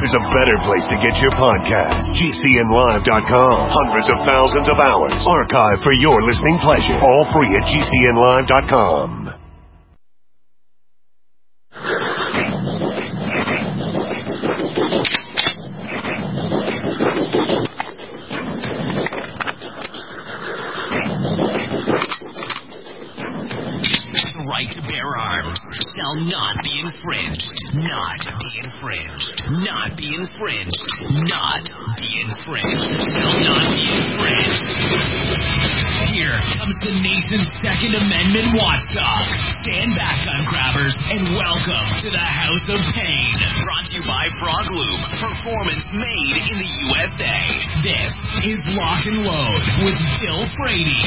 there's a better place to get your podcast. GCNlive.com. Hundreds of thousands of hours archived for your listening pleasure. All free at GCNlive.com. The right to bear arms shall not be infringed. Not be infringed. Not be infringed. Not be infringed. Shall not be infringed. Here comes the nation's Second Amendment watchdog. Stand back, gun grabbers, and welcome to the House of Pain. Brought to you by Frog Lube. Performance made in the USA. This is Lock and Load with Bill Frady.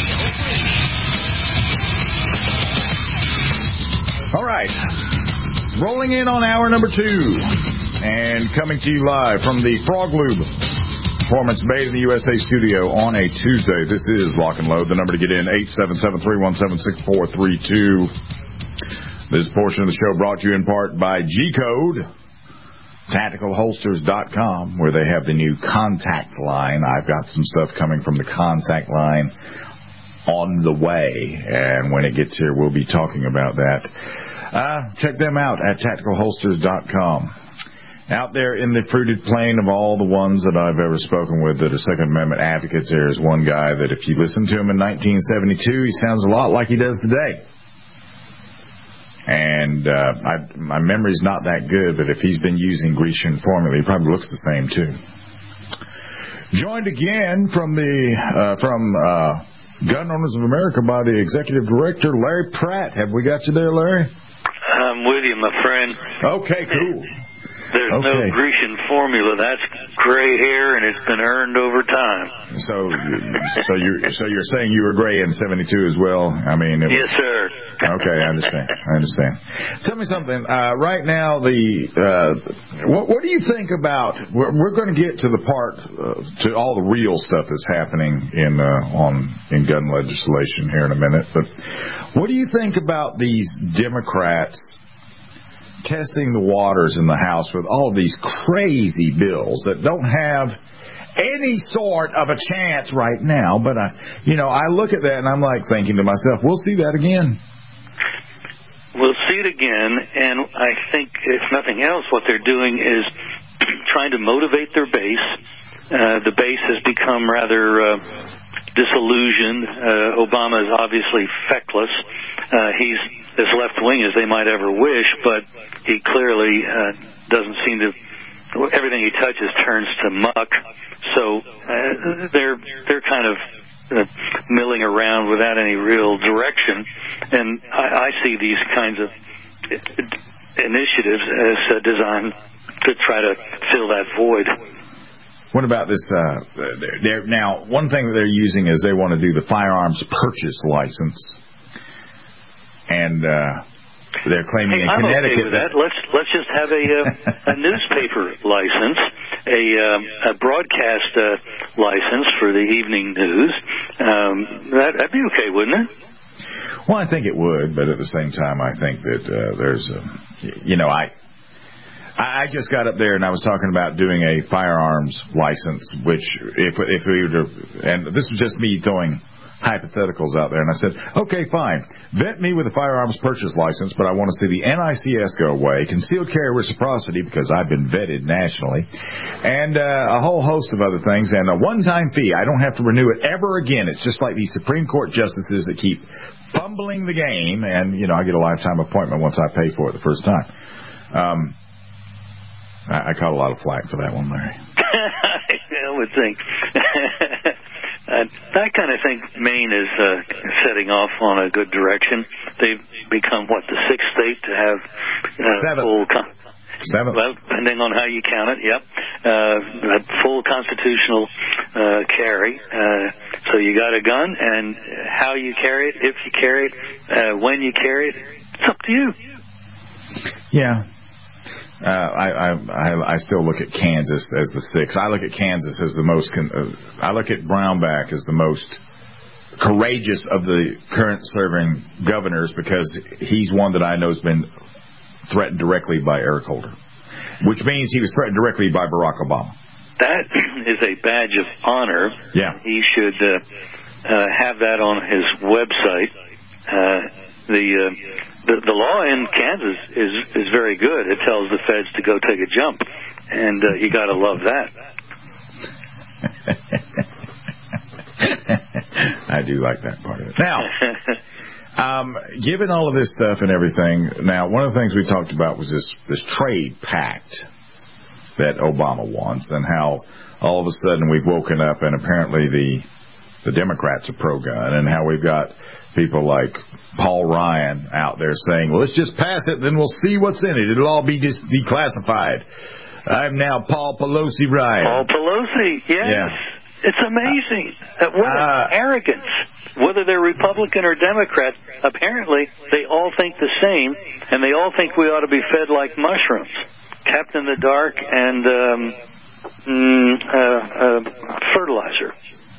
All right. Rolling in on hour number 2. And coming to you live from the Frog Lube Performance Made in the USA studio on a Tuesday. This is Lock and Load. The number to get in, 877-317-6432. This portion of the show brought to you in part by G-Code, TacticalHolsters.com, where they have the new contact line. I've got some stuff coming from the contact line on the way, and when it gets here, we'll be talking about that. Check them out at TacticalHolsters.com. Out there in the fruited plain of all the ones that I've ever spoken with that are Second Amendment advocates, there's one guy that if you listen to him in 1972, he sounds a lot like he does today. And my memory's not that good, but if he's been using Grecian formula, he probably looks the same too. Joined again from Gun Owners of America by the Executive Director, Larry Pratt. Have we got you there, Larry? I'm with you, my friend. Okay, cool. There's no Grecian formula. That's gray hair, and it's been earned over time. So you're saying you were gray in 72 as well? I mean, yes, sir. Okay, I understand. Tell me something. Right now, what do you think about? We're going to get to the part to all the real stuff that's happening in gun legislation here in a minute. But what do you think about these Democrats testing the waters in the House with all of these crazy bills that don't have any sort of a chance right now? But I look at that and I'm like thinking to myself, we'll see that again. We'll see it again, and I think, if nothing else, what they're doing is trying to motivate their base. The base has become rather disillusioned. Obama is obviously feckless. He's as left-wing as they might ever wish, but he clearly doesn't seem to. Everything he touches turns to muck. So they're kind of milling around without any real direction, and I see these kinds of initiatives as designed to try to fill that void. What about this? Now, one thing that they're using is they want to do the firearms purchase license, and they're claiming in Connecticut. Okay with that. Let's just have a newspaper license, a broadcast license for the evening news. That'd be okay, wouldn't it? Well, I think it would, but at the same time, I think that there's I just got up there and I was talking about doing a firearms license, which if we were to, and this was just me throwing hypotheticals out there, and I said, okay, fine, vet me with a firearms purchase license, but I want to see the NICS go away, concealed carry reciprocity because I've been vetted nationally, and a whole host of other things, and a one-time fee. I don't have to renew it ever again. It's just like these Supreme Court justices that keep fumbling the game, and I get a lifetime appointment once I pay for it the first time. I caught a lot of flack for that one, Larry. I would think. I kind of think Maine is setting off on a good direction. They've become, the sixth state to have full... Seventh. Well, depending on how you count it, yep. Full constitutional carry. So you got a gun, and how you carry it, if you carry it, when you carry it, it's up to you. Yeah. I still look at Kansas as the sixth. I look at Kansas as the most. I look at Brownback as the most courageous of the current serving governors because he's one that I know has been threatened directly by Eric Holder. which means he was threatened directly by Barack Obama. That is a badge of honor. Yeah. He should have that on his website. The law in Kansas is very good. It tells the feds to go take a jump, and you got to love that. I do like that part of it. Now, given all of this stuff and everything, now one of the things we talked about was this trade pact that Obama wants, and how all of a sudden we've woken up and apparently the Democrats are pro-gun, and how we've got people like Paul Ryan out there saying, well, let's just pass it, then we'll see what's in it. It'll all be declassified. I'm now Paul Pelosi Ryan. Paul Pelosi, yes. Yeah. It's amazing. What arrogance. Whether they're Republican or Democrat, apparently they all think the same, and they all think we ought to be fed like mushrooms, kept in the dark and fertilizer.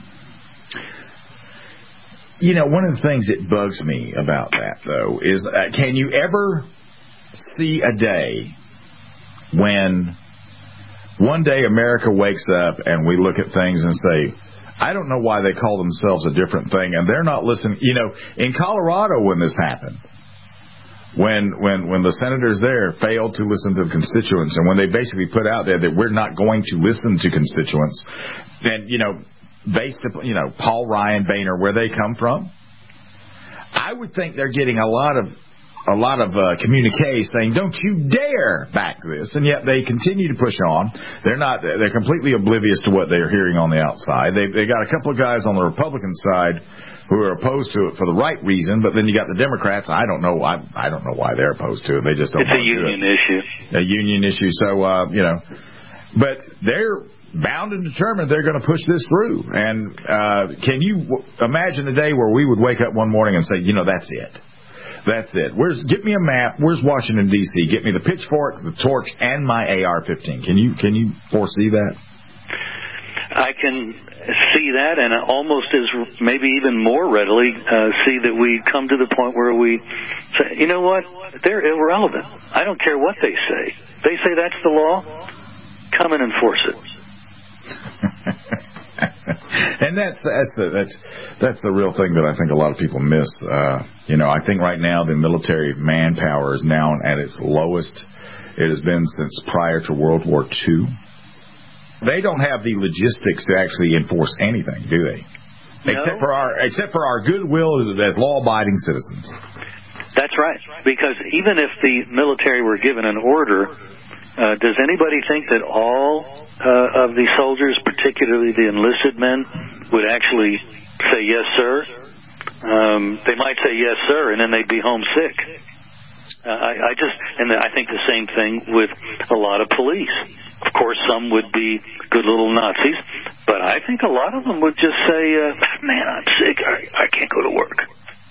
You know, one of the things that bugs me about that, though, is can you ever see a day when one day America wakes up and we look at things and say, I don't know why they call themselves a different thing, and they're not listening. You know, in Colorado when this happened, when the senators there failed to listen to the constituents, and when they basically put out there that we're not going to listen to constituents, then, you know, based upon, you know, Paul Ryan, Boehner, where they come from, I would think they're getting a lot of communique saying, don't you dare back this, and yet they continue to push on. They're completely oblivious to what they're hearing on the outside. They got a couple of guys on the Republican side who are opposed to it for the right reason, but then you got the Democrats. I don't know why they're opposed to it. They just don't. It's a union issue. A union issue. So you know, but they're bound and determined they're going to push this through. And can you imagine a day where we would wake up one morning and say, you know, that's it. That's it. Get me a map. Where's Washington, D.C.? Get me the pitchfork, the torch, and my AR-15. Can you foresee that? I can see that, and almost as maybe even more readily see that we come to the point where we say, you know what? They're irrelevant. I don't care what they say. They say that's the law. Come and enforce it. And that's the real thing that I think a lot of people miss. You know, I think right now the military manpower is now at its lowest it has been since prior to World War II. They don't have the logistics to actually enforce anything, do they? No. Except for our goodwill as law-abiding citizens. That's right. Because even if the military were given an order, does anybody think that all of the soldiers, particularly the enlisted men, would actually say yes, sir? They might say yes, sir, and then they'd be homesick. I think the same thing with a lot of police. Of course, some would be good little Nazis, but I think a lot of them would just say, man, I'm sick. I can't go to work.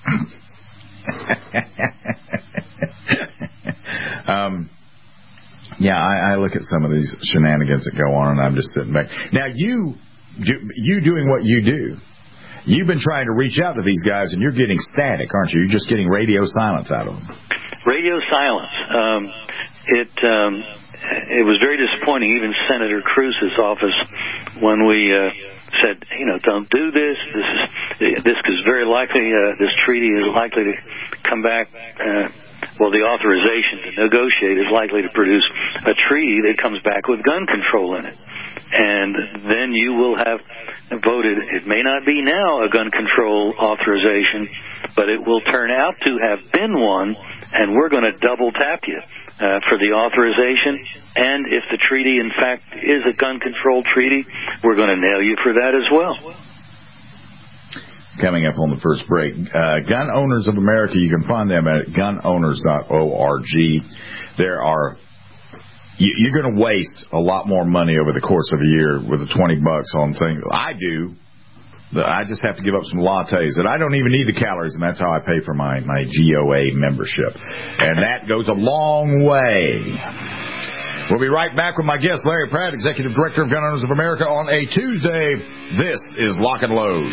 Yeah, I look at some of these shenanigans that go on, and I'm just sitting back. Now, you doing what you do, you've been trying to reach out to these guys, and you're getting static, aren't you? You're just getting radio silence out of them. Radio silence. It was very disappointing, even Senator Cruz's office, when we said, you know, don't do this. This is very likely, this treaty is likely to come back. The authorization to negotiate is likely to produce a treaty that comes back with gun control in it. And then you will have voted, it may not be now a gun control authorization, but it will turn out to have been one, and we're going to double tap you for the authorization. And if the treaty, in fact, is a gun control treaty, we're going to nail you for that as well. Coming up on the first break, Gun Owners of America, you can find them at gunowners.org. You're going to waste a lot more money over the course of a year with the $20 on things. I do. I just have to give up some lattes, and I don't even need the calories, and that's how I pay for my GOA membership. And that goes a long way. We'll be right back with my guest, Larry Pratt, Executive Director of Gun Owners of America, on a Tuesday. This is Lock and Load.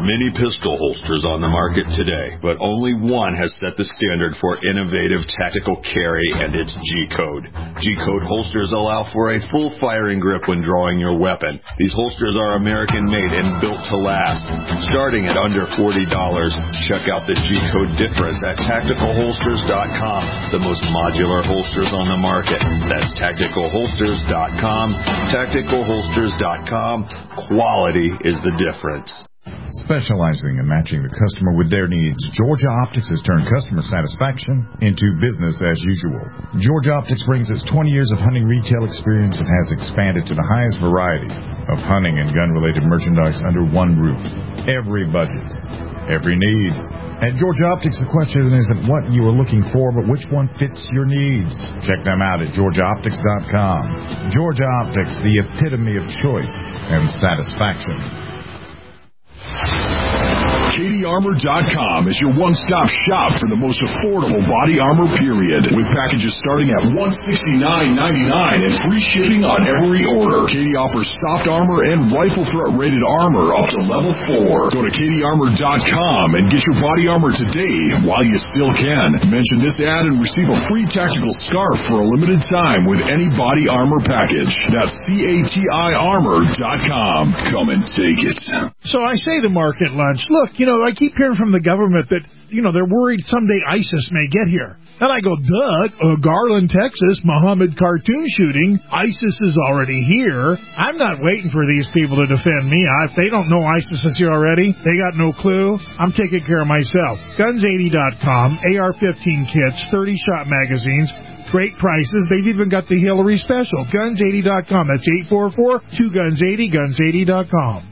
are many pistol holsters on the market today, but only one has set the standard for innovative tactical carry, and it's G-Code. G-Code holsters allow for a full firing grip when drawing your weapon. These holsters are American-made and built to last. Starting at under $40, check out the G-Code difference at TacticalHolsters.com, the most modular holsters on the market. That's TacticalHolsters.com. TacticalHolsters.com. Quality is the difference. Specializing in matching the customer with their needs, Georgia Optics has turned customer satisfaction into business as usual. Georgia Optics brings its 20 years of hunting retail experience and has expanded to the highest variety of hunting and gun-related merchandise under one roof. Every budget, every need. At Georgia Optics, the question isn't what you are looking for, but which one fits your needs. Check them out at GeorgiaOptics.com. Georgia Optics, the epitome of choice and satisfaction. CatieArmor.com is your one-stop shop for the most affordable body armor, period. With packages starting at $169.99 and free shipping on every order. Katie offers soft armor and rifle threat-rated armor up to level 4. Go to CatieArmor.com and get your body armor today while you still can. Mention this ad and receive a free tactical scarf for a limited time with any body armor package. That's CatieArmor.com. Come and take it. So I say to Mark at lunch, look, I keep hearing from the government that, they're worried someday ISIS may get here. And I go, duh, Garland, Texas, Muhammad cartoon shooting, ISIS is already here. I'm not waiting for these people to defend me. If they don't know ISIS is here already, they got no clue. I'm taking care of myself. Guns80.com, AR-15 kits, 30-shot magazines, great prices. They've even got the Hillary special. Guns80.com. That's 844-2-GUNS80, Guns80.com.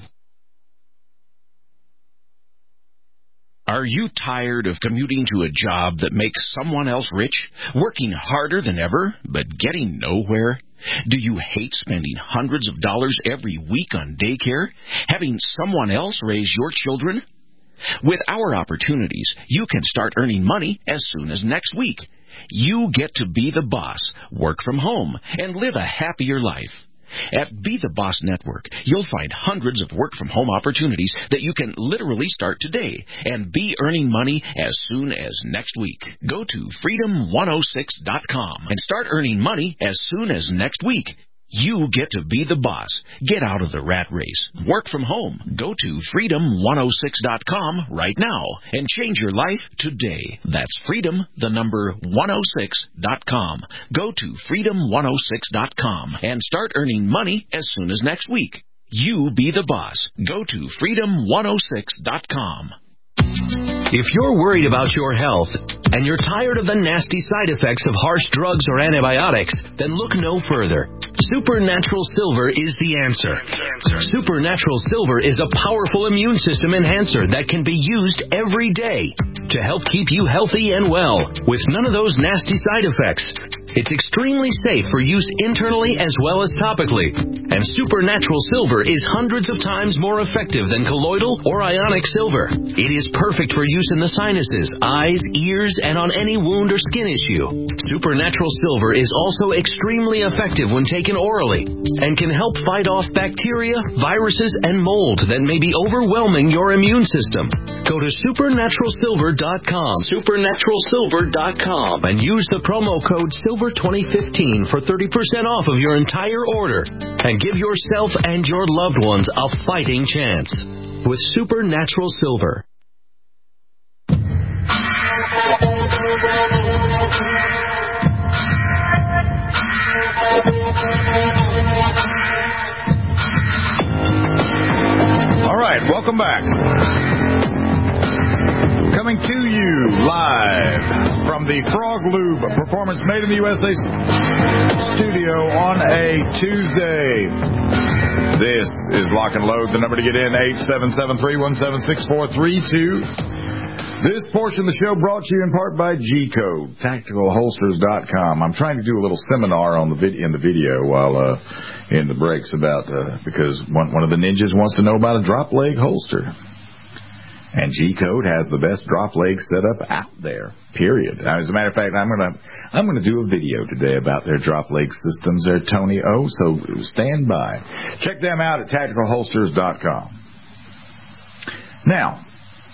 Are you tired of commuting to a job that makes someone else rich, working harder than ever, but getting nowhere? Do you hate spending hundreds of dollars every week on daycare, having someone else raise your children? With our opportunities, you can start earning money as soon as next week. You get to be the boss, work from home, and live a happier life. At Be the Boss Network, you'll find hundreds of work-from-home opportunities that you can literally start today and be earning money as soon as next week. Go to Freedom106.com and start earning money as soon as next week. You get to be the boss. Get out of the rat race. Work from home. Go to Freedom106.com right now and change your life today. That's Freedom106.com. Go to Freedom106.com and start earning money as soon as next week. You be the boss. Go to Freedom106.com. If you're worried about your health and you're tired of the nasty side effects of harsh drugs or antibiotics, then look no further. Supernatural Silver is the answer. Supernatural Silver is a powerful immune system enhancer that can be used every day to help keep you healthy and well with none of those nasty side effects. It's extremely safe for use internally as well as topically. And Supernatural Silver is hundreds of times more effective than colloidal or ionic silver. It is perfect for use in the sinuses, eyes, ears, and on any wound or skin issue. Supernatural Silver is also extremely effective when taken orally and can help fight off bacteria, viruses, and mold that may be overwhelming your immune system. Go to supernaturalsilver.com, supernaturalsilver.com, and use the promo code SILVER2015 for 30% off of your entire order and give yourself and your loved ones a fighting chance with Supernatural Silver. All right, welcome back. Coming to you live from the Frog Lube Performance Made in the USA studio on a Tuesday. This is Lock and Load. The number to get in, 877-317-6432. This portion of the show brought to you in part by G-Code, TacticalHolsters.com. I'm trying to do a little seminar on in the video while in the breaks about because one of the ninjas wants to know about a drop leg holster. And G-Code has the best drop leg setup out there, period. As a matter of fact, I'm gonna do a video today about their drop leg systems there, Tony O, so stand by. Check them out at TacticalHolsters.com. Now,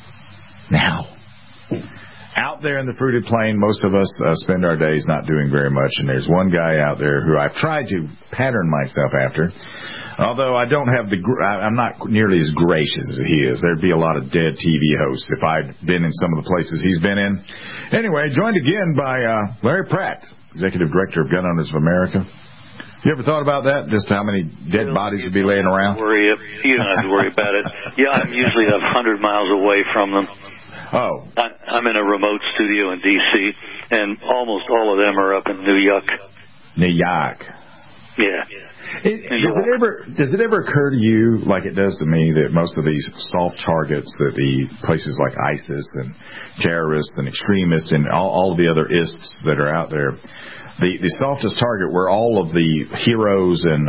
out there in the fruited plain, most of us spend our days not doing very much, and there's one guy out there who I've tried to pattern myself after, although I'm not nearly as gracious as he is. There'd be a lot of dead TV hosts if I'd been in some of the places he's been in. Anyway, joined again by Larry Pratt, Executive Director of Gun Owners of America. You ever thought about that? Just how many dead bodies would be laying around? You don't have to worry about it. Yeah, I'm usually 100 miles away from them. Oh. I'm in a remote studio in D.C., and almost all of them are up in New York. New York. Yeah. Does it ever occur to you, like it does to me, that most of these soft targets, that the places like ISIS and terrorists and extremists and all of the other ists that are out there, the softest target where all of the heroes and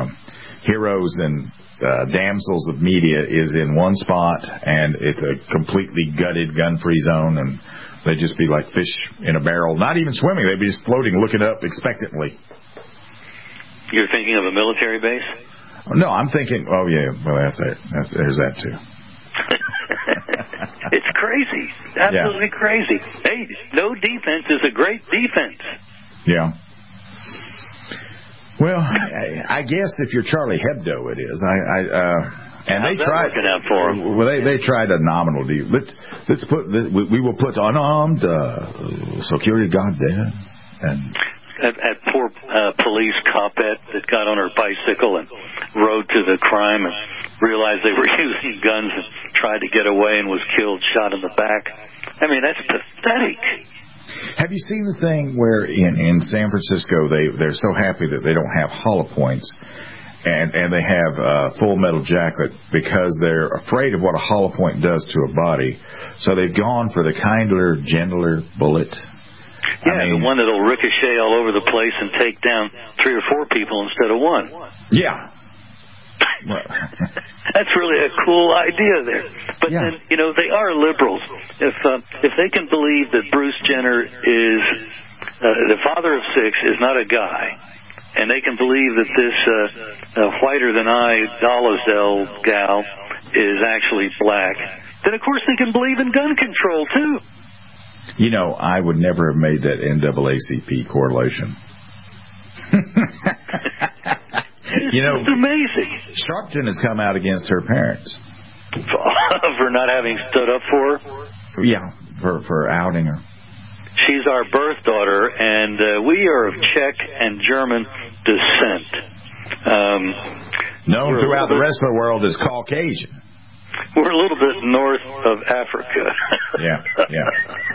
damsels of media is in one spot, and it's a completely gutted, gun-free zone, and they'd just be like fish in a barrel, not even swimming. They'd be just floating, looking up expectantly. You're thinking of a military base? No, I'm thinking, oh, yeah, well, that's it. There's that, too. It's crazy. Absolutely crazy. Hey, no defense is a great defense. Yeah. Well, I guess if you're Charlie Hebdo, it is. And they tried. Working out for them? Well, they tried a nominal deal. Let's put. We will put unarmed security guard there. And that poor police copette that got on her bicycle and rode to the crime and realized they were using guns and tried to get away and was killed, shot in the back. I mean, that's pathetic. Have you seen the thing where in San Francisco they're so happy that they don't have hollow points, and they have Full Metal Jacket because they're afraid of what a hollow point does to a body, so they've gone for the kinder, gentler bullet. Yeah, the one that'll ricochet all over the place and take down 3 or 4 people instead of one. Yeah. That's really a cool idea there. But then, they are liberals. If they can believe that Bruce Jenner is the father of 6 is not a guy, and they can believe that this whiter-than-I Dolezal gal is actually black, then of course they can believe in gun control too. I would never have made that NAACP correlation. It's amazing. Sharpton has come out against her parents. For not having stood up for her? Yeah, for outing her. She's our birth daughter, and we are of Czech and German descent. Known throughout the rest of the world as Caucasian. We're a little bit north of Africa. Yeah.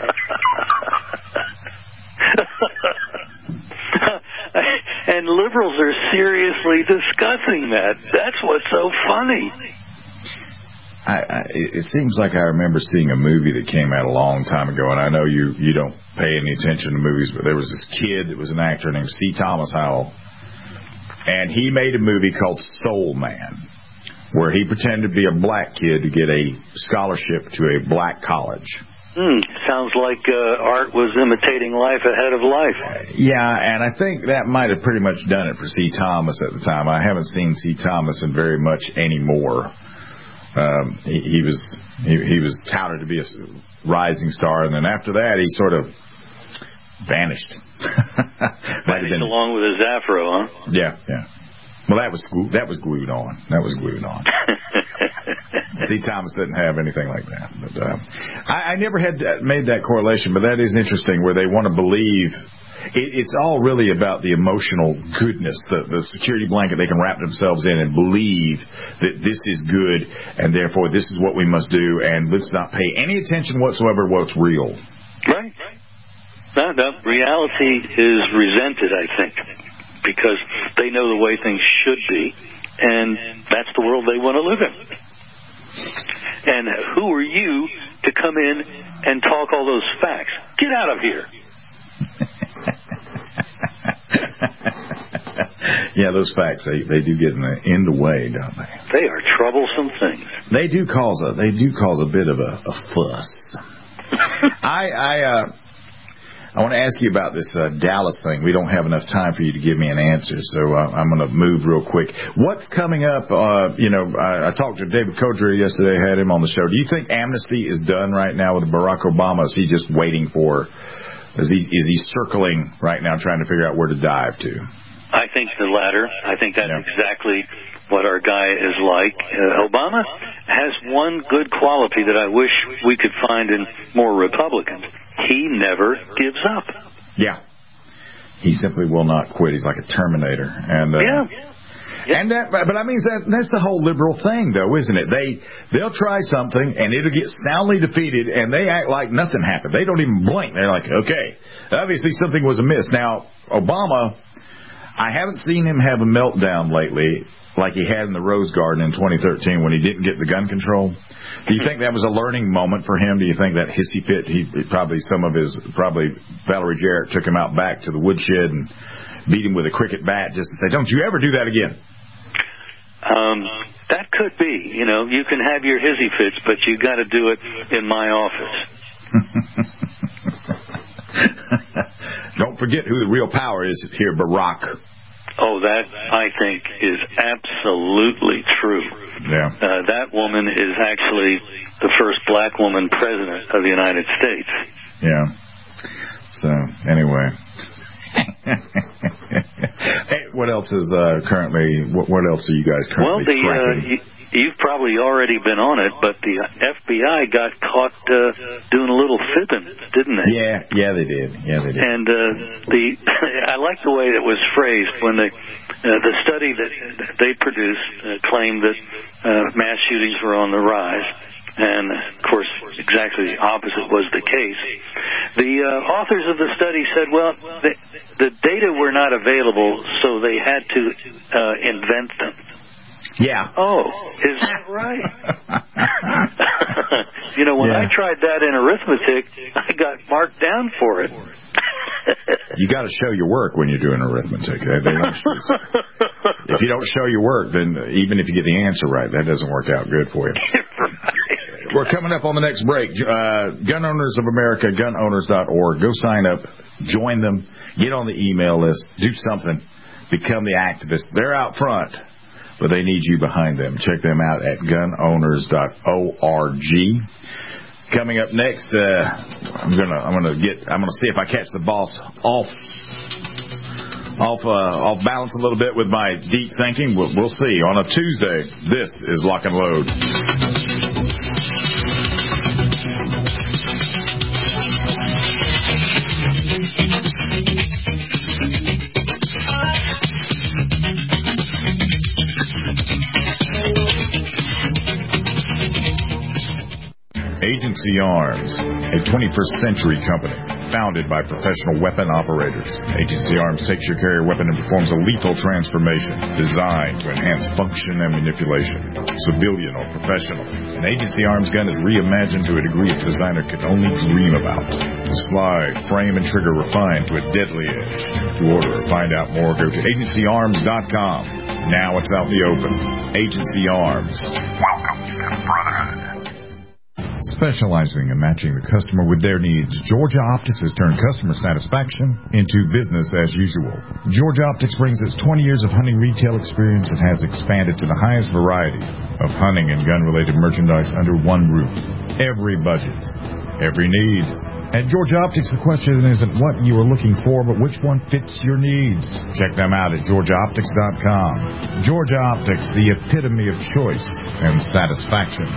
And liberals are seriously discussing that. That's what's so funny. It seems like I remember seeing a movie that came out a long time ago, and I know you don't pay any attention to movies, but there was this kid that was an actor named C. Thomas Howell, and he made a movie called Soul Man, where he pretended to be a black kid to get a scholarship to a black college. Sounds like art was imitating life ahead of life. Yeah, and I think that might have pretty much done it for C. Thomas at the time. I haven't seen C. Thomas in very much anymore. He was touted to be a rising star, and then after that he sort of vanished. Vanished along with his afro, huh? Yeah. Well, that was glued on. C. Thomas didn't have anything like that. But I never had made that correlation, but that is interesting, where they want to believe. It's all really about the emotional goodness, the security blanket they can wrap themselves in and believe that this is good, and therefore this is what we must do, and let's not pay any attention whatsoever to what's real. Right. The reality is resented, I think, because they know the way things should be, and that's the world they want to live in. And who are you to come in and talk all those facts? Get out of here. Yeah, those facts, they do get in the way, don't they? They are troublesome things. They do cause a bit of a fuss. I want to ask you about this Dallas thing. We don't have enough time for you to give me an answer, so I'm going to move real quick. What's coming up? I talked to David Kodria yesterday, had him on the show. Do you think amnesty is done right now with Barack Obama? Is he just waiting for, is he circling right now trying to figure out where to dive to? I think the latter. I think that's exactly what our guy is like. Obama has one good quality that I wish we could find in more Republicans. He never gives up. Yeah. He simply will not quit. He's like a Terminator. And and but I mean, that's the whole liberal thing, though, isn't it? They'll try something, and it'll get soundly defeated, and they act like nothing happened. They don't even blink. They're like, okay, obviously something was amiss. Now, Obama, I haven't seen him have a meltdown lately like he had in the Rose Garden in 2013 when he didn't get the gun control. Do you think that was a learning moment for him? Do you think that hissy fit, probably Valerie Jarrett took him out back to the woodshed and beat him with a cricket bat just to say, don't you ever do that again? That could be. You can have your hissy fits, but you got to do it in my office. Don't forget who the real power is here, Barack. Oh, that, I think, is absolutely true. Yeah. That woman is actually the first black woman president of the United States. Yeah. So, anyway. Hey, what else is currently, what else are you guys currently tracking? You've probably already been on it, but the FBI got caught doing a little fibbing, didn't they? Yeah, they did. And I like the way it was phrased when the study that they produced claimed that mass shootings were on the rise. And, of course, exactly the opposite was the case. The authors of the study said, well, the data were not available, so they had to invent them. Yeah. Oh, is that right? When I tried that in arithmetic, I got marked down for it. You got to show your work when you're doing arithmetic. If you don't show your work, then even if you get the answer right, that doesn't work out good for you. Right. We're coming up on the next break. Gun Owners of America, gunowners.org. Go sign up, join them, get on the email list, do something, become the activist. They're out front, but they need you behind them. Check them out at gunowners.org. Coming up next, I'm gonna see if I catch the boss off balance a little bit with my deep thinking. We'll see. On a Tuesday, this is Lock and Load. Agency Arms, a 21st century company founded by professional weapon operators. Agency Arms takes your carrier weapon and performs a lethal transformation designed to enhance function and manipulation, civilian or professional. An Agency Arms gun is reimagined to a degree its designer could only dream about. The slide, frame, and trigger refined to a deadly edge. To order or find out more, go to agencyarms.com. Now it's out in the open. Agency Arms. Welcome to the Brotherhood. Specializing in matching the customer with their needs, Georgia Optics has turned customer satisfaction into business as usual. Georgia Optics brings its 20 years of hunting retail experience and has expanded to the highest variety of hunting and gun-related merchandise under one roof. Every budget, every need. At Georgia Optics, the question isn't what you are looking for, but which one fits your needs. Check them out at GeorgiaOptics.com. Georgia Optics, the epitome of choice and satisfaction.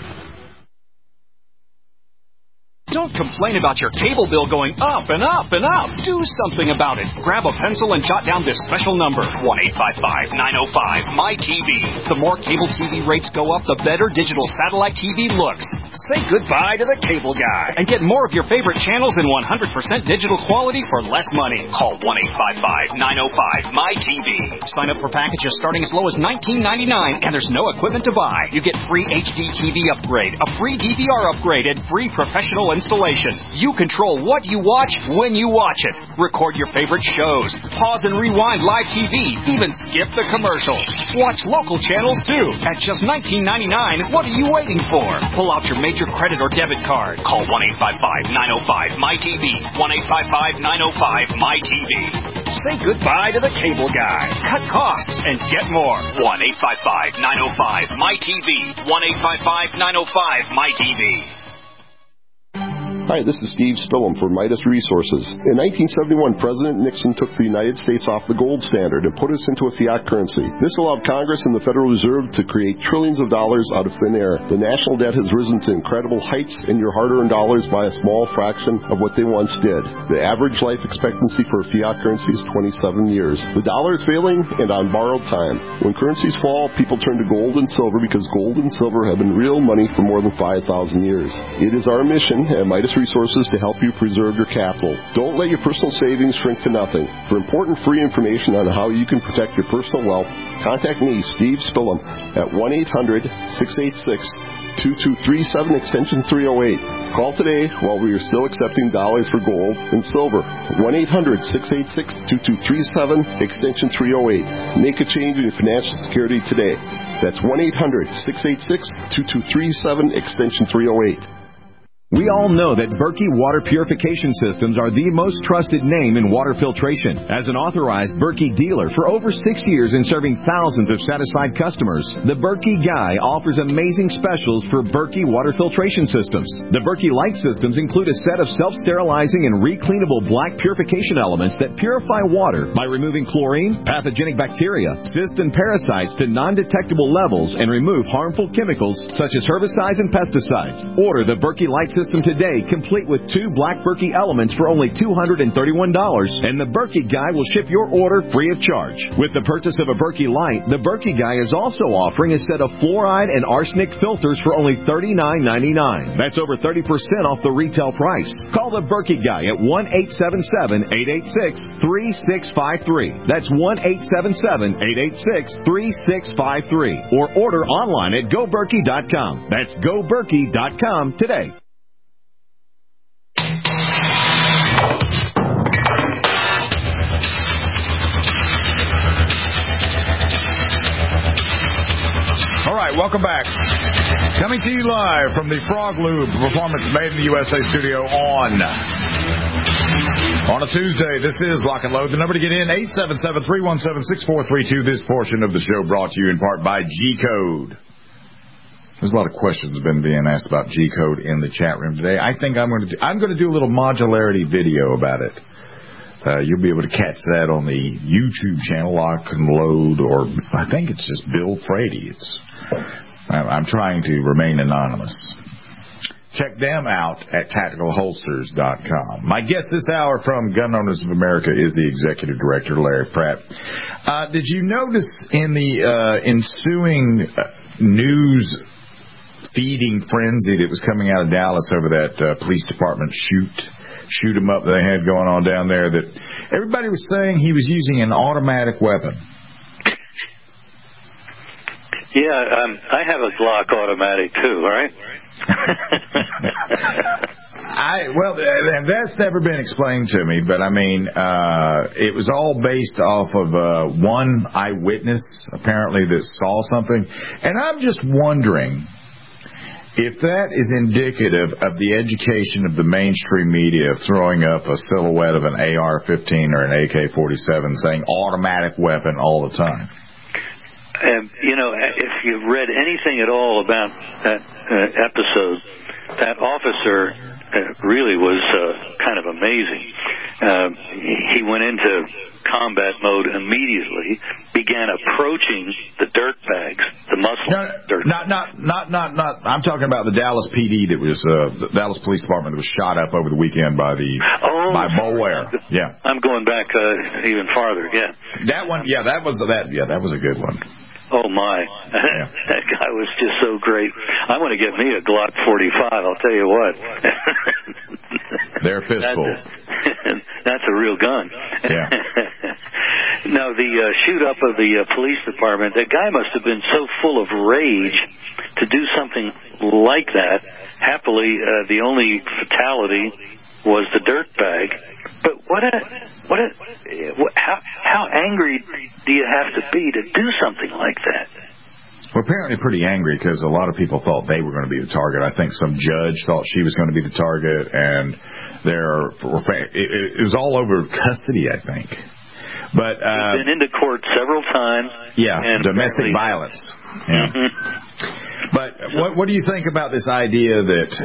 Don't complain about your cable bill going up and up and up. Do something about it. Grab a pencil and jot down this special number, 1-855-905-MY-TV. The more cable TV rates go up, the better digital satellite TV looks. Say goodbye to the cable guy and get more of your favorite channels in 100% digital quality for less money. Call 1-855-905-MY-TV. Sign up for packages starting as low as $19.99, and there's no equipment to buy. You get free HD TV upgrade, a free DVR upgrade, and free professional installation. installation. You control what you watch when you watch it. Record your favorite shows. Pause and rewind live TV. Even skip the commercials. Watch local channels too. At just $19.99, what are you waiting for? Pull out your major credit or debit card. Call 1-855-905-MyTV. 1-855-905-MyTV. Say goodbye to the cable guy. Cut costs and get more. 1-855-905-MyTV. 1-855-905-MyTV. Hi, this is Steve Spillum for Midas Resources. In 1971, President Nixon took the United States off the gold standard and put us into a fiat currency. This allowed Congress and the Federal Reserve to create trillions of dollars out of thin air. The national debt has risen to incredible heights, and your hard-earned dollars by a small fraction of what they once did. The average life expectancy for a fiat currency is 27 years. The dollar is failing and on borrowed time. When currencies fall, people turn to gold and silver because gold and silver have been real money for more than 5,000 years. It is our mission at Midas Resources to help you preserve your capital. Don't let your personal savings shrink to nothing. For important free information on how you can protect your personal wealth, contact me, Steve Spillum, at 1-800-686-2237, extension 308. Call today while we are still accepting dollars for gold and silver. 1-800-686-2237, extension 308. Make a change in your financial security today. That's 1-800-686-2237, extension 308. We all know that Berkey Water Purification Systems are the most trusted name in water filtration. As an authorized Berkey dealer for over 6 years and serving thousands of satisfied customers, the Berkey Guy offers amazing specials for Berkey Water Filtration Systems. The Berkey Light Systems include a set of self-sterilizing and recleanable black purification elements that purify water by removing chlorine, pathogenic bacteria, cysts, and parasites to non-detectable levels and remove harmful chemicals such as herbicides and pesticides. Order the Berkey Light System today, complete with 2 black Berkey elements for only $231, and the Berkey Guy will ship your order free of charge. With the purchase of a Berkey Light, the Berkey Guy is also offering a set of fluoride and arsenic filters for only $39.99. That's over 30% off the retail price. Call the Berkey Guy at 1-877-886-3653. That's 1-877-886-3653. Or order online at GoBerkey.com. That's GoBerkey.com today. All right, welcome back. Coming to you live from the Frog Lube Performance Made in the USA studio on a Tuesday. This is Lock and Load. The number to get in, 877-317-6432. This portion of the show brought to you in part by G-Code. There's a lot of questions been being asked about G-Code in the chat room today. I think I'm going to do a little modularity video about it. You'll be able to catch that on the YouTube channel, Lock and Load, or I think it's just Bill Frady. I'm trying to remain anonymous. Check them out at tacticalholsters.com. My guest this hour from Gun Owners of America is the Executive Director, Larry Pratt. Did you notice in the ensuing news feeding frenzy that was coming out of Dallas over that police department shoot 'em up that they had going on down there, that everybody was saying he was using an automatic weapon? Yeah, I have a Glock automatic too, all right? That's never been explained to me, but I mean, it was all based off of one eyewitness, apparently, that saw something. And I'm just wondering if that is indicative of the education of the mainstream media throwing up a silhouette of an AR-15 or an AK-47 saying automatic weapon all the time. If you've read anything at all about that episode, that officer really was kind of amazing. He went into combat mode immediately, began approaching the dirt bags, the muscle dirt. Not. I'm talking about the Dallas PD that was the Dallas Police Department that was shot up over the weekend by Boulware. Yeah, I'm going back even farther. Yeah, that one. Yeah, that was a good one. Oh, my. Yeah. That guy was just so great. I want to get me a Glock 45, I'll tell you what. They're fistful. That's a real gun. Yeah. No, the shoot-up of the police department, that guy must have been so full of rage to do something like that. Happily, the only fatality was the dirtbag. But how angry do you have to be to do something like that? Well, apparently pretty angry because a lot of people thought they were going to be the target. I think some judge thought she was going to be the target, and it was all over custody, I think. But he's been into court several times. Yeah, domestic violence. Yeah. Mm-hmm. But what do you think about this idea that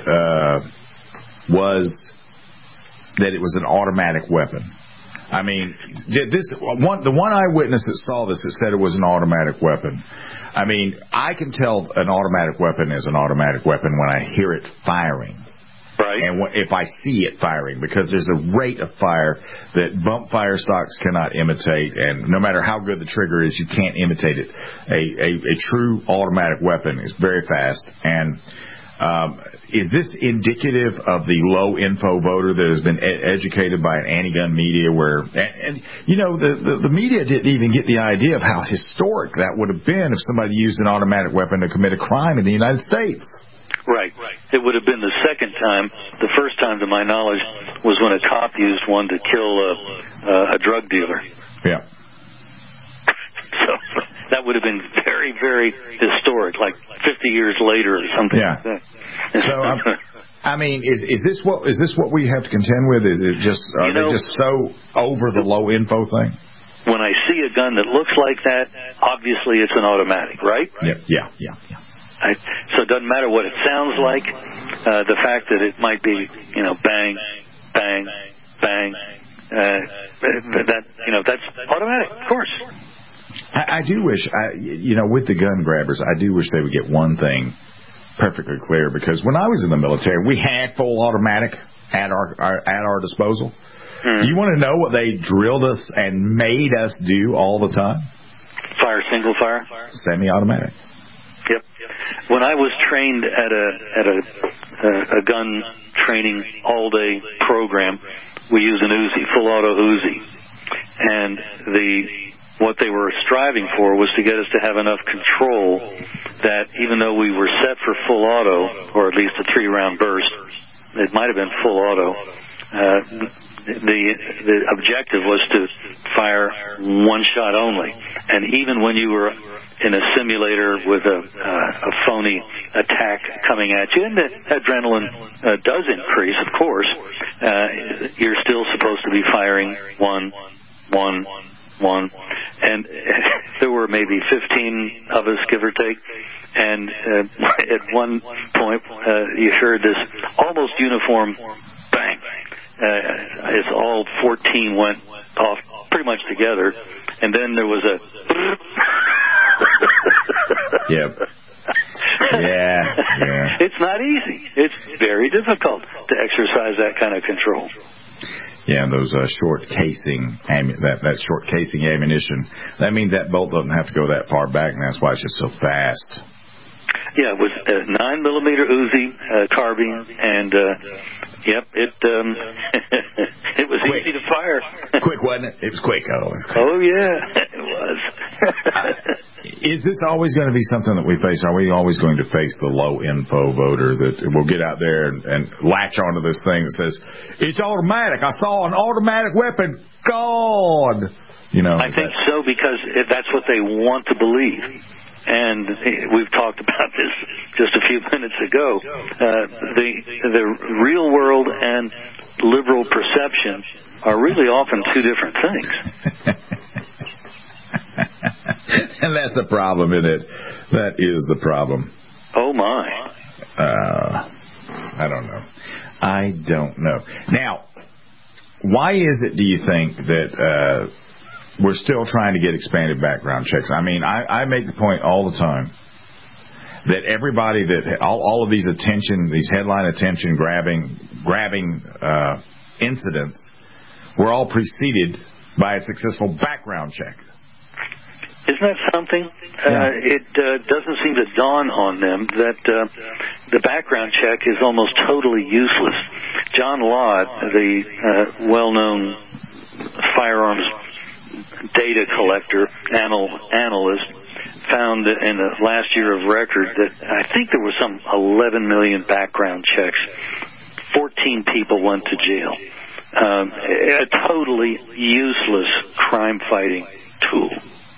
it was an automatic weapon? I mean, the one eyewitness that saw this that said it was an automatic weapon. I mean, I can tell an automatic weapon is an automatic weapon when I hear it firing. Right. And if I see it firing, because there's a rate of fire that bump fire stocks cannot imitate, and no matter how good the trigger is, you can't imitate it. A true automatic weapon is very fast. And is this indicative of the low info voter that has been educated by an anti-gun media where, and you know, the media didn't even get the idea of how historic that would have been if somebody used an automatic weapon to commit a crime in the United States. Right. It would have been the second time. The first time, to my knowledge, was when a cop used one to kill a drug dealer. Yeah. So that would have been very, very historic, like 50 years later or something like that. So, I mean, is this what we have to contend with? Is it just they just so over the low info thing? When I see a gun that looks like that, obviously it's an automatic, right? Yeah. So it doesn't matter what it sounds like. The fact that it might be, bang, bang, bang. That's automatic, of course. I do wish, with the gun grabbers, I do wish they would get one thing perfectly clear, because when I was in the military, we had full automatic at our disposal. You want to know what they drilled us and made us do all the time? Fire single fire? Semi-automatic. Yep. When I was trained at a gun training all-day program, we used an Uzi, full auto Uzi, and what they were striving for was to get us to have enough control that even though we were set for full auto, or at least a 3-round burst, it might have been full auto. The objective was to fire one shot only, and even when you were in a simulator with a phony attack coming at you, and the adrenaline does increase, of course, you're still supposed to be firing one, and there were maybe 15 of us, give or take, and at one point you heard this almost uniform bang as all 14 went off pretty much together, and then there was a Yeah. It's not easy. It's very difficult to exercise that kind of control. Yeah, those short casing, that short casing ammunition. That means that bolt doesn't have to go that far back, and that's why it's just so fast. Yeah, it was a 9mm Uzi carbine, and it was quick. Easy to fire. Quick, wasn't it? It was quick. Oh, yeah, it was. Is this always going to be something that we face? Are we always going to face the low info voter that will get out there and latch onto this thing that says, it's automatic, I saw an automatic weapon, God! I think so, because that's what they want to believe. And we've talked about this just a few minutes ago. The real world and liberal perception are really often two different things. And that's the problem, isn't it? That is the problem. Oh, my. I don't know. Now, why is it, do you think, that we're still trying to get expanded background checks? I mean, I make the point all the time that everybody all of these headline attention grabbing incidents were all preceded by a successful background check. Isn't that something? It doesn't seem to dawn on them that the background check is almost totally useless. John Lott, the well-known firearms data collector, analyst, found that in the last year of record that I think there was some 11 million background checks. 14 people went to jail. A totally useless crime-fighting tool.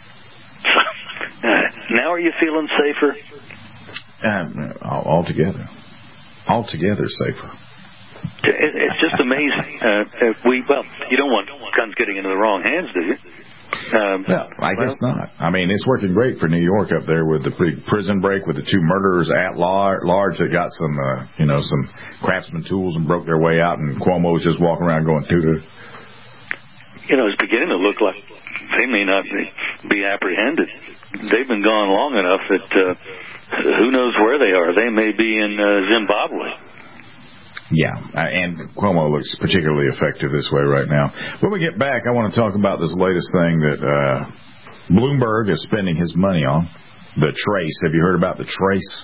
Now are you feeling safer? Altogether safer. It's just amazing. You don't want guns getting into the wrong hands, do you? I guess not. I mean, it's working great for New York up there with the big prison break with the 2 murderers at large that got some craftsman tools and broke their way out, and Cuomo's just walking around going, doo-doo. It's beginning to look like they may not be apprehended. They've been gone long enough that who knows where they are. They may be in Zimbabwe. Yeah, and Cuomo looks particularly effective this way right now. When we get back, I want to talk about this latest thing that Bloomberg is spending his money on, the Trace. Have you heard about the Trace?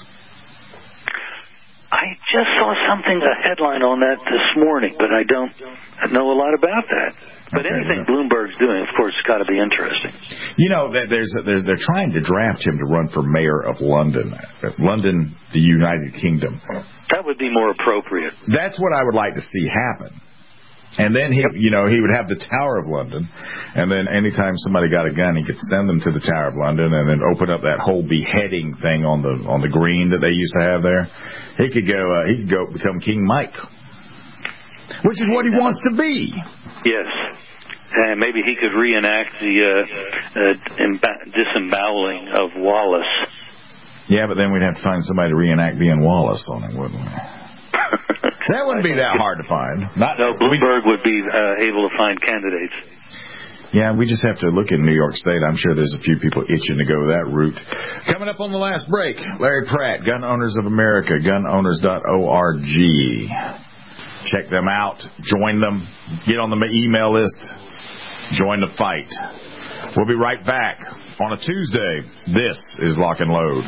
I just saw a headline on that this morning, but I don't know a lot about that. But anything Bloomberg's doing, of course, has got to be interesting. They're trying to draft him to run for mayor of London, the United Kingdom. That would be more appropriate. That's what I would like to see happen. And then he would have the Tower of London, and then anytime somebody got a gun, he could send them to the Tower of London, and then open up that whole beheading thing on the green that they used to have there. He could go become King Mike, which is what he wants to be. Yes. And maybe he could reenact the disemboweling of Wallace. Yeah, but then we'd have to find somebody to reenact being Wallace on him, wouldn't we? That wouldn't be that hard to find. Bloomberg would be able to find candidates. Yeah, we just have to look in New York State. I'm sure there's a few people itching to go that route. Coming up on the last break, Larry Pratt, Gun Owners of America, gunowners.org. Check them out. Join them. Get on the email list. Join the fight. We'll be right back on a Tuesday. This is Lock and Load.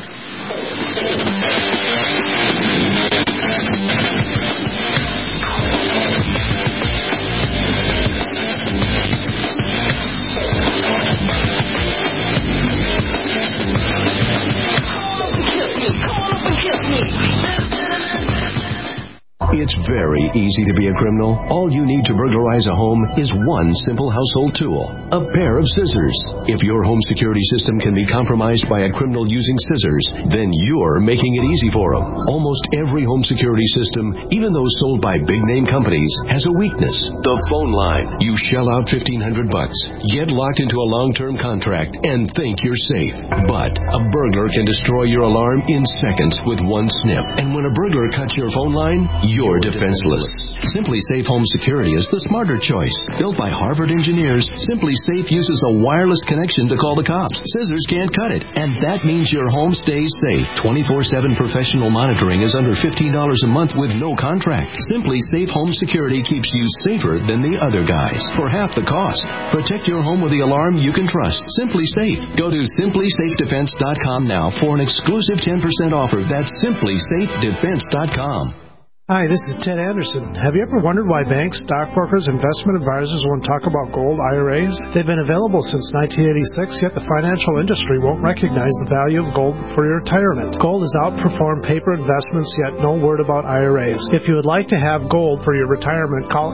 It's very easy to be a criminal. All you need to burglarize a home is one simple household tool, a pair of scissors. If your home security system can be compromised by a criminal using scissors, then you're making it easy for them. Almost every home security system, even those sold by big-name companies, has a weakness. The phone line. You shell out $1,500, get locked into a long-term contract, and think you're safe. But a burglar can destroy your alarm in seconds with one snip. And when a burglar cuts your phone line, you're defenseless. Simply Safe Home Security is the smarter choice. Built by Harvard engineers, Simply Safe uses a wireless connection to call the cops. Scissors can't cut it, and that means your home stays safe. 24/7 professional monitoring is under $15 a month with no contract. Simply Safe Home Security keeps you safer than the other guys for half the cost. Protect your home with the alarm you can trust. Simply Safe. Go to simplysafedefense.com now for an exclusive 10% offer. That's simplysafedefense.com. Hi, this is Ted Anderson. Have you ever wondered why banks, stockbrokers, investment advisors won't talk about gold IRAs? They've been available since 1986, yet the financial industry won't recognize the value of gold for your retirement. Gold has outperformed paper investments, yet no word about IRAs. If you would like to have gold for your retirement, call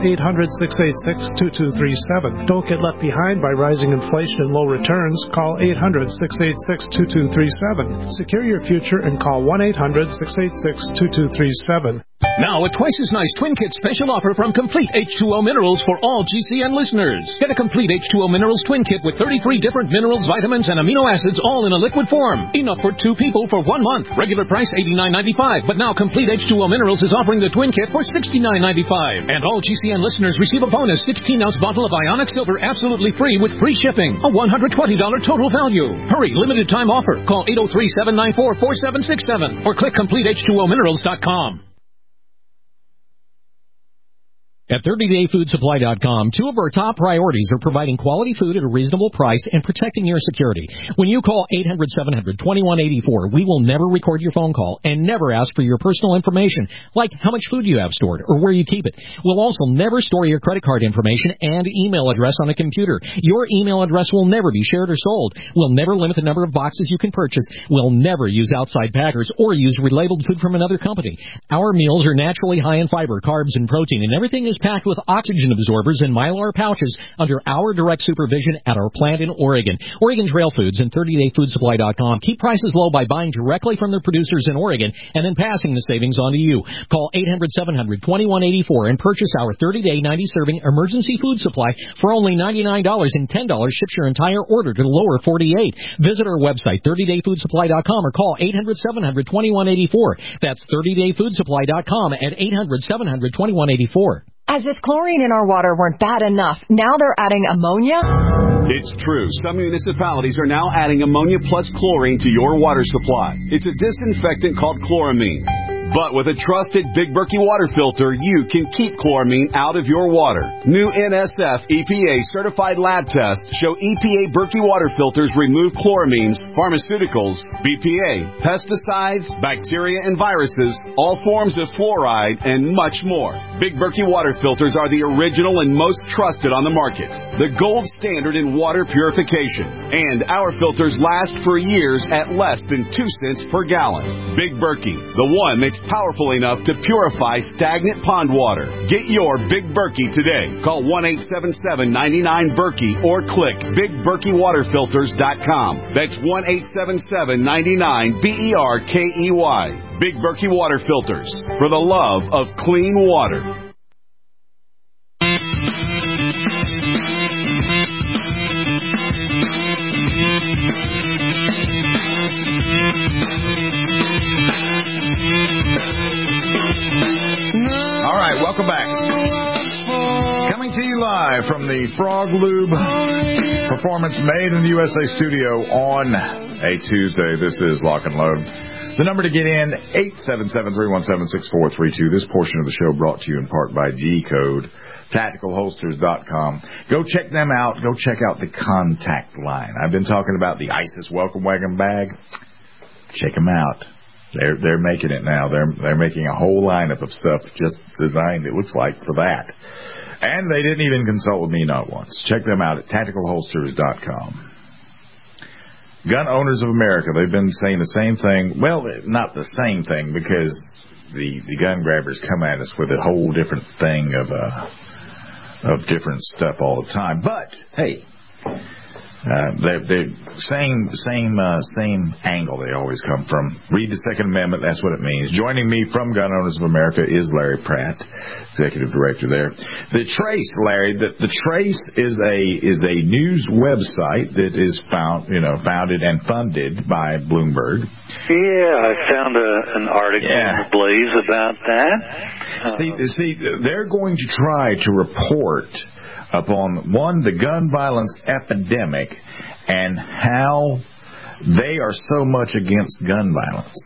800-686-2237. Don't get left behind by rising inflation and low returns. Call 800-686-2237. Secure your future and call 1-800-686-2237. Now, a twice as nice Twin Kit special offer from Complete H2O Minerals for all GCN listeners. Get a Complete H2O Minerals Twin Kit with 33 different minerals, vitamins, and amino acids all in a liquid form. Enough for 2 people for 1 month. Regular price $89.95, but now Complete H2O Minerals is offering the Twin Kit for $69.95. And all GCN listeners receive a bonus 16-ounce bottle of Ionic Silver absolutely free with free shipping. A $120 total value. Hurry, limited time offer. Call 803-794-4767 or click CompleteH2OMinerals.com. At 30dayfoodsupply.com, two of our top priorities are providing quality food at a reasonable price and protecting your security. When you call 800-700-2184, we will never record your phone call and never ask for your personal information, like how much food you have stored or where you keep it. We'll also never store your credit card information and email address on a computer. Your email address will never be shared or sold. We'll never limit the number of boxes you can purchase. We'll never use outside packers or use relabeled food from another company. Our meals are naturally high in fiber, carbs, and protein, and everything is packed with oxygen absorbers and Mylar pouches under our direct supervision at our plant in Oregon. Oregon Trail Foods and 30dayfoodsupply.com keep prices low by buying directly from their producers in Oregon and then passing the savings on to you. Call 800-700-2184 and purchase our 30-day 90-serving emergency food supply for only $99, and $10 ships your entire order to the lower 48. Visit our website, 30dayfoodsupply.com, or call 800-700-2184. That's 30dayfoodsupply.com at 800-700-2184. As if chlorine in our water weren't bad enough, now they're adding ammonia? It's true. Some municipalities are now adding ammonia plus chlorine to your water supply. It's a disinfectant called chloramine. But with a trusted Big Berkey water filter, you can keep chloramine out of your water. New NSF EPA certified lab tests show EPA Berkey water filters remove chloramines, pharmaceuticals, BPA, pesticides, bacteria and viruses, all forms of fluoride, and much more. Big Berkey water filters are the original and most trusted on the market. The gold standard in water purification. And our filters last for years at less than 2 cents per gallon. Big Berkey, the one that's powerful enough to purify stagnant pond water. Get your Big Berkey today. Call 1-877-99-BERKEY or click BigBerkeyWaterFilters.com. That's 1-877-99-BERKEY. Big Berkey Water Filters, for the love of clean water. All right, welcome back. Coming to you live from the Frog Lube Performance Made in the USA studio on a Tuesday. This is Lock and Load. The number to get in, 877-317-6432. This portion of the show brought to you in part by G-Code, TacticalHolsters.com. Go check them out. Go check out the contact line. I've been talking about the ISIS Welcome Wagon bag. Check them out. They're making it now. They're making a whole lineup of stuff just designed, it looks like, for that. And they didn't even consult with me not once. Check them out at TacticalHolsters.com. Gun Owners of America, they've been saying the same thing. Well, not the same thing, because the gun grabbers come at us with a whole different thing of different stuff all the time. But, hey, they're same angle they always come from. Read the Second Amendment, that's what it means. Joining me from Gun Owners of America is Larry Pratt, Executive Director there. The Trace, Larry, the Trace is a news website that is founded and funded by Bloomberg. Yeah, I found an article in the Blaze about that. See, they're going to try to report upon, one, the gun violence epidemic and how they are so much against gun violence.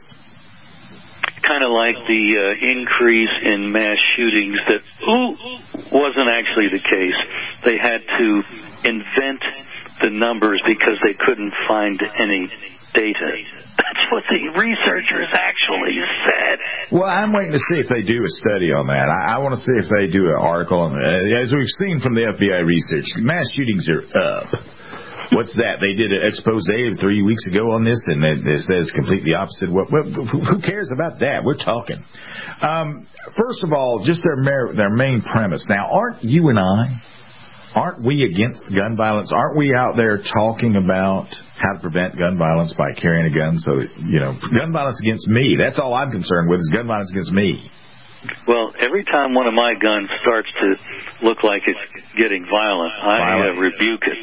Kind of like the increase in mass shootings that wasn't actually the case. They had to invent the numbers because they couldn't find any data. That's what the researchers actually said. Well, I'm waiting to see if they do a study on that. I want to see if they do an article on that. As we've seen from the FBI research, mass shootings are up. What's that? They did an expose 3 weeks ago on this, and it says completely opposite. Who cares about that? We're talking. First of all, just their main premise. Now, aren't you and I? Aren't we against gun violence? Aren't we out there talking about how to prevent gun violence by carrying a gun? So that, gun violence against me. That's all I'm concerned with is gun violence against me. Well, every time one of my guns starts to look like it's getting violent, I rebuke it.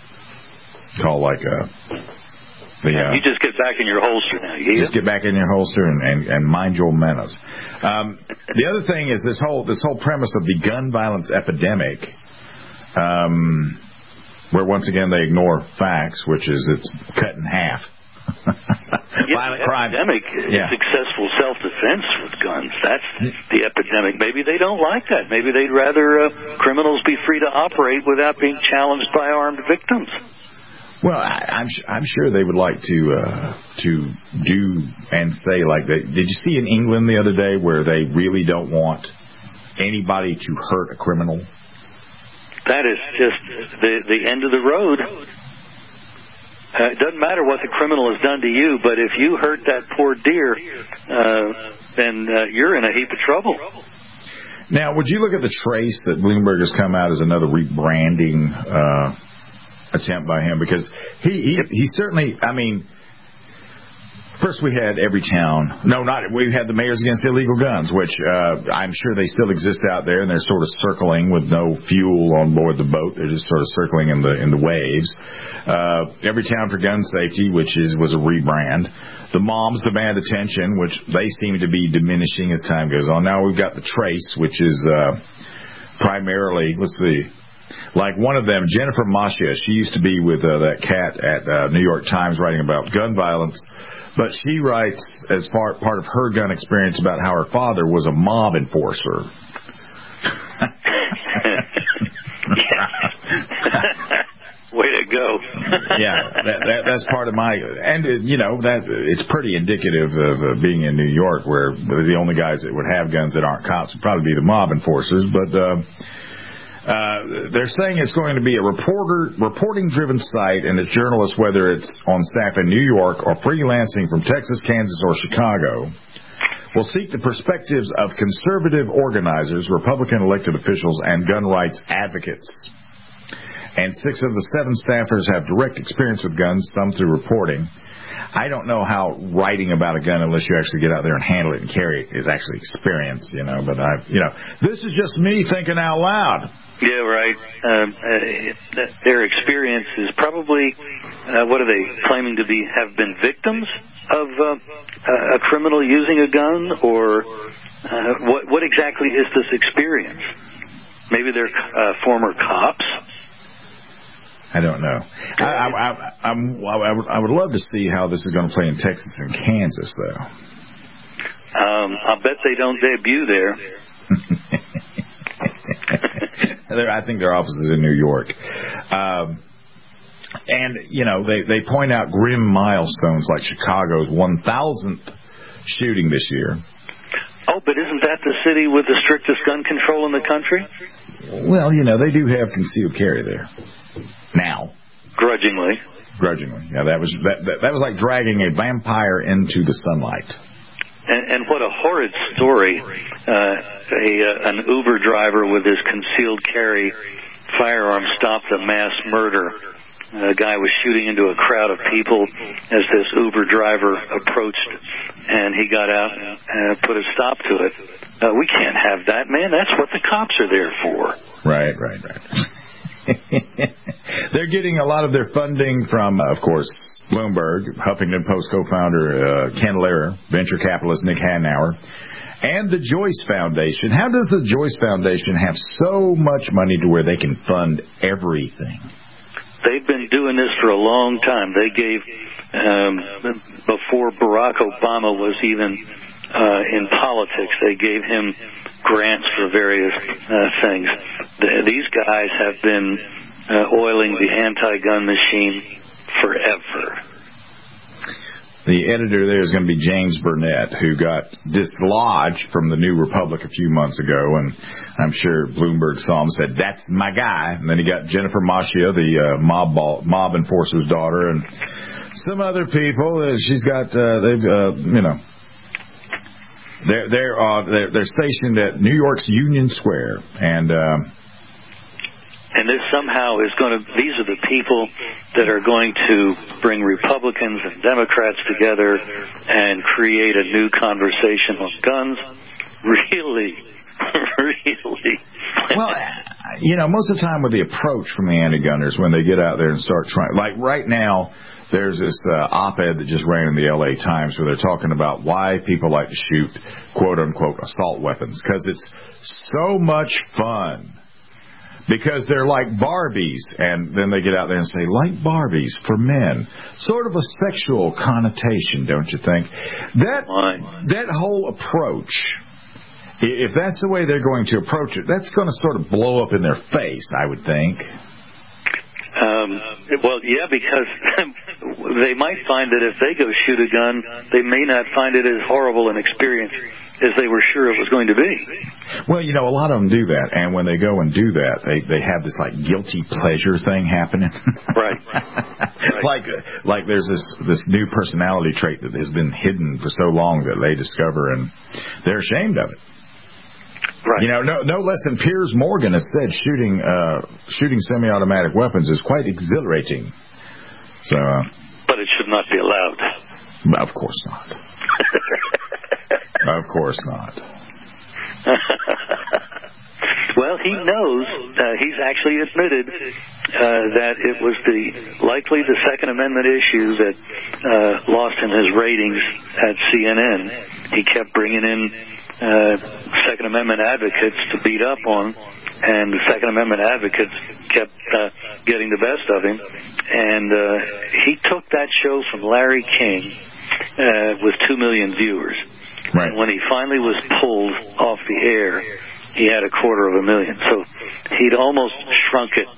Call like you just get back in your holster now. Just get back in your holster and mind your manners. The other thing is this whole premise of the gun violence epidemic. Where once again they ignore facts, which is it's cut in half. violent crime. Epidemic is successful self-defense with guns. That's the epidemic. Maybe they don't like that. Maybe they'd rather criminals be free to operate without being challenged by armed victims. Well, I'm sure they would like to do and say like that. Did you see in England the other day where they really don't want anybody to hurt a criminal? That is just the end of the road. It doesn't matter what the criminal has done to you, but if you hurt that poor deer, then you're in a heap of trouble. Now, would you look at the Trace that Bloomberg has come out as another rebranding attempt by him? Because he certainly, I mean, first we had we had the Mayors Against Illegal Guns, which I'm sure they still exist out there, and they're sort of circling with no fuel on board the boat. They're just sort of circling in the waves. Every Town for Gun Safety, which was a rebrand. The Moms Demand Attention, which they seem to be diminishing as time goes on. Now we've got the Trace, which is primarily, let's see, like one of them, Jennifer Maschia. She used to be with that cat at New York Times writing about gun violence. But she writes as part of her gun experience about how her father was a mob enforcer. Way to go. That's part of my, and that it's pretty indicative of being in New York, where the only guys that would have guns that aren't cops would probably be the mob enforcers. But they're saying it's going to be a reporting-driven site, and it's journalists, whether it's on staff in New York or freelancing from Texas, Kansas, or Chicago, will seek the perspectives of conservative organizers, Republican elected officials, and gun rights advocates. And 6 of the 7 staffers have direct experience with guns, some through reporting. I don't know how writing about a gun, unless you actually get out there and handle it and carry it, is actually experience, But this is just me thinking out loud. Yeah, right. Their experience is probably, what are they claiming to be? Have been victims of a criminal using a gun, or what exactly is this experience? Maybe they're former cops. I don't know. I would love to see how this is going to play in Texas and Kansas, though. I bet they don't debut there. I think their office is in New York. And, they point out grim milestones like Chicago's 1,000th shooting this year. Oh, but isn't that the city with the strictest gun control in the country? Well, they do have concealed carry there. Now. Grudgingly. Yeah, that was like dragging a vampire into the sunlight. And what a horrid story. An Uber driver with his concealed carry firearm stopped a mass murder. A guy was shooting into a crowd of people as this Uber driver approached, and he got out and put a stop to it. We can't have that, man. That's what the cops are there for. Right. They're getting a lot of their funding from, of course, Bloomberg, Huffington Post co-founder Ken Lehrer, venture capitalist Nick Hanauer, and the Joyce Foundation. How does the Joyce Foundation have so much money to where they can fund everything? They've been doing this for a long time. They gave, before Barack Obama was even in politics, they gave him grants for various things. These guys have been oiling the anti-gun machine forever. The editor there is going to be James Burnett, who got dislodged from the New Republic a few months ago, and I'm sure Bloomberg saw him and said, "That's my guy." And then he got Jennifer Maschia, the mob enforcer's daughter, and some other people. She's got they're stationed at New York's Union Square, and this somehow is these are the people that are going to bring Republicans and Democrats together and create a new conversation on guns. Really? Well, most of the time with the approach from the anti-gunners, when they get out there and start trying, like right now, there's this op-ed that just ran in the LA Times where they're talking about why people like to shoot, quote-unquote, assault weapons, because it's so much fun. because they're like Barbies, and then they get out there and say, like Barbies for men. Sort of a sexual connotation, don't you think? That whole approach, if that's the way they're going to approach it, that's going to sort of blow up in their face, I would think. Well, yeah, because they might find that if they go shoot a gun, they may not find it as horrible an experience as they were sure it was going to be. Well, you know, a lot of them do that, and when they go and do that, they have this like guilty pleasure thing happening. Right. Like there's this new personality trait that has been hidden for so long that they discover, and they're ashamed of it. Right. You know, no less than Piers Morgan has said shooting semi-automatic weapons is quite exhilarating. So, but it should not be allowed. Of course not. Of course not. Well, he knows. He's actually admitted that it was likely the Second Amendment issue that lost him his ratings at CNN. He kept bringing in Second Amendment advocates to beat up on, and the Second Amendment advocates kept getting the best of him. And he took that show from Larry King with 2 million viewers. Right. And when he finally was pulled off the air, he had 250,000. So he'd almost shrunk it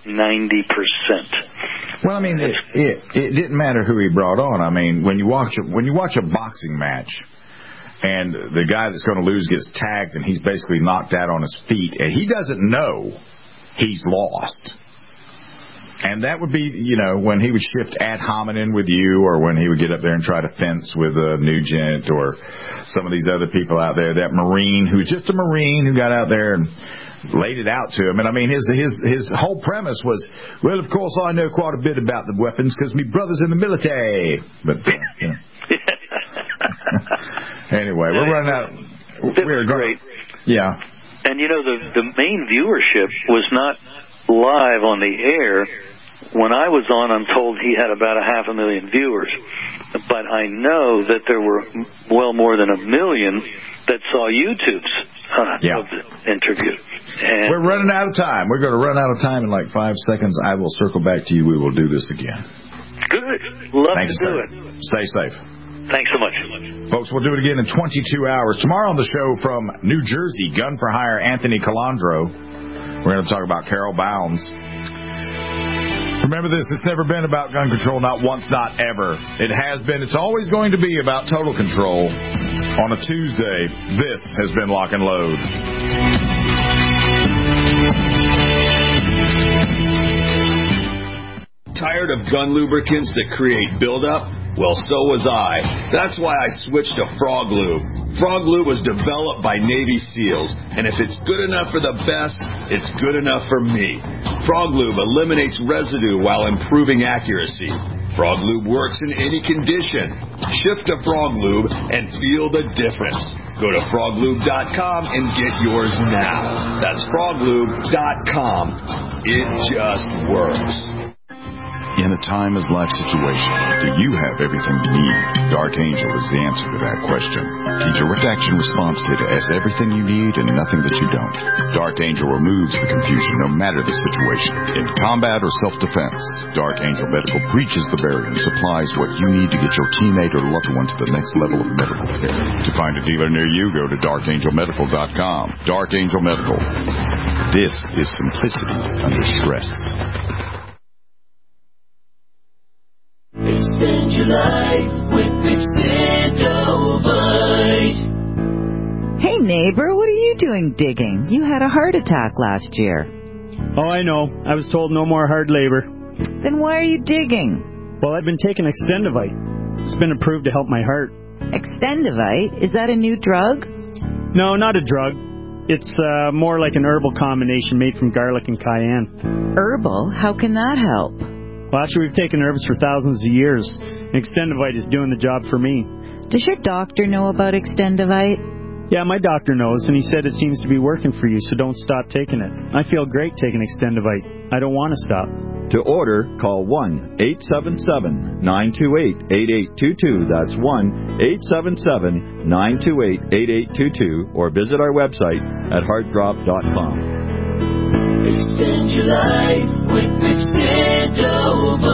90%. Well, I mean, it didn't matter who he brought on. I mean, when you watch a boxing match, and the guy that's going to lose gets tagged, and he's basically knocked out on his feet, and he doesn't know he's lost. And that would be, you know, when he would shift ad hominem with you, or when he would get up there and try to fence with Nugent or some of these other people out there. That Marine who's just a Marine who got out there and laid it out to him. And I mean, his whole premise was, well, of course I know quite a bit about the weapons because my brother's in the military. But you know. Anyway, we're running out. We're great. Yeah. And you know, the main viewership was not live on the air. When I was on, I'm told he had about 500,000 viewers. But I know that there were well more than 1 million that saw YouTube's of the interview. And we're running out of time. We're going to run out of time in like 5 seconds. I will circle back to you. We will do this again. Good. Love Thanks, to do sir. it. Stay safe. Thanks so much. Folks, we'll do it again in 22 hours. Tomorrow on the show from New Jersey, gun for hire Anthony Calandro. We're going to talk about Carol Bounds. Remember this, it's never been about gun control, not once, not ever. It has been, it's always going to be about total control. On a Tuesday, this has been Lock and Load. Tired of gun lubricants that create buildup? Well, so was I. That's why I switched to Frog Lube. Frog Lube was developed by Navy SEALs, and if it's good enough for the best, it's good enough for me. Frog Lube eliminates residue while improving accuracy. Frog Lube works in any condition. Shift to Frog Lube and feel the difference. Go to froglube.com and get yours now. That's froglube.com. It just works. In a timeless situation, do you have everything you need? Dark Angel is the answer to that question. The direct action response kit has everything you need and nothing that you don't. Dark Angel removes the confusion no matter the situation. In combat or self-defense, Dark Angel Medical breaches the barrier and supplies what you need to get your teammate or loved one to the next level of medical care. To find a dealer near you, go to darkangelmedical.com. Dark Angel Medical. This is simplicity under stress. Extend your life with Extendovite. Hey neighbor, what are you doing digging? You had a heart attack last year. Oh, I know. I was told no more hard labor. Then why are you digging? Well, I've been taking Extendovite. It's been approved to help my heart. Extendovite? Is that a new drug? No, not a drug. It's more like an herbal combination made from garlic and cayenne. Herbal? How can that help? Well, actually, we've taken herbs for thousands of years. Extendovite is doing the job for me. Does your doctor know about Extendovite? Yeah, my doctor knows, and he said it seems to be working for you, so don't stop taking it. I feel great taking Extendovite. I don't want to stop. To order, call 1-877-928-8822. That's 1-877-928-8822, or visit our website at heartdrop.com. Extend your life with Extendovite.